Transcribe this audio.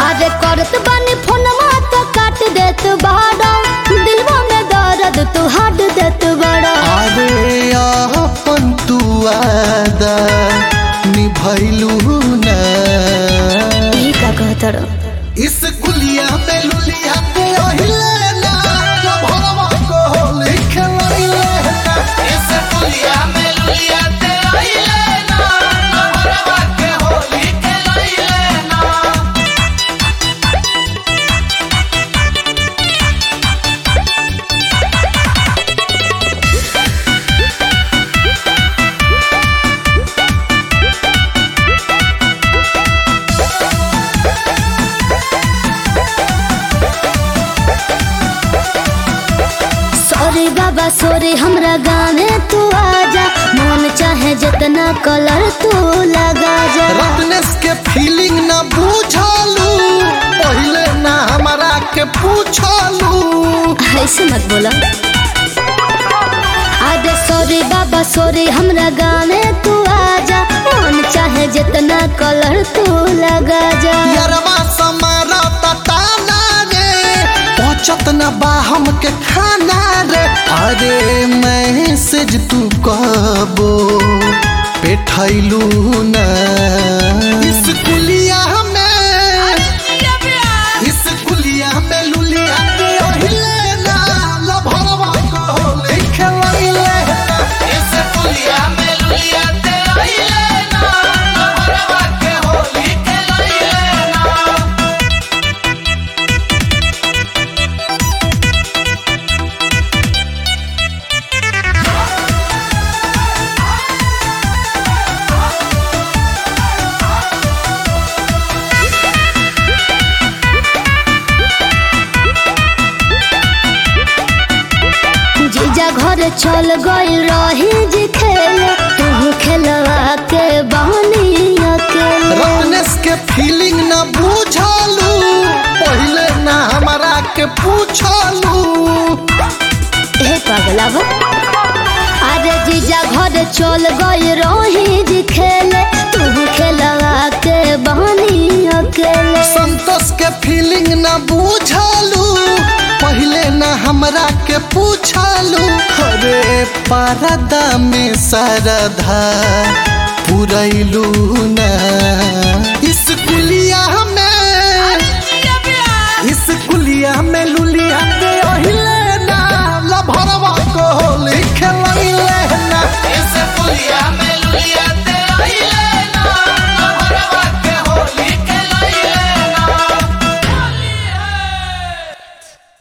अरे करत बानी फोनमा तो काट देत बाड़ा, दिलवा में दर्द तू हट देत बड़ा। अरे अपन तू आदा निभैलू ना, ई का कहतर इस कुलिया पे लुलिया पे ओहिले ना, भरवा को लिख लइले ना। इस कुलिया पे लुलिया पे ओहिले ना, भरवा के हो लिख लइले ना। सॉरी बाबा सॉरी हमरा गाँव तू आजा, मन चाहे जितना कलर तू लगा जा। रत्नेश के फीलिंग ना बुझलू, पहले ना हमरा के पूछलू। ऐसे मत बोला। आदे सॉरी बाबा सॉरी हमरा गाँव तू आजा, मन चाहे जितना कलर तू लगा जा। यरवा समारा ताना रे, पहुंचत ना बा हमके खाना रे। अरे मैसेज तू कहबो पेठैलू ना, इस कुलिया में, इस कुलिया में लुलिया के ओहिले ना, लभरवा को लिख लइले ना। इस कुलिया में लुलिया के ओहिले ना, लभरवा के हो लिख लइले ना। जीजा घर चल गई रही जी खेले, तू खेलवा के बहनी अकेले। रत्नेश के फीलिंग ना बुझलू, पहले ना हमरा के पूछलू। हे पगलावा, अरे जीजा घर चल गई रही जी खेले, तू खेलवा के बहनी अकेले। संतोष के फीलिंग ना बुझलू, पहले ना हमरा के पूछलू। अरे परदा में सरधा पुरैलू ना, इस कुलिया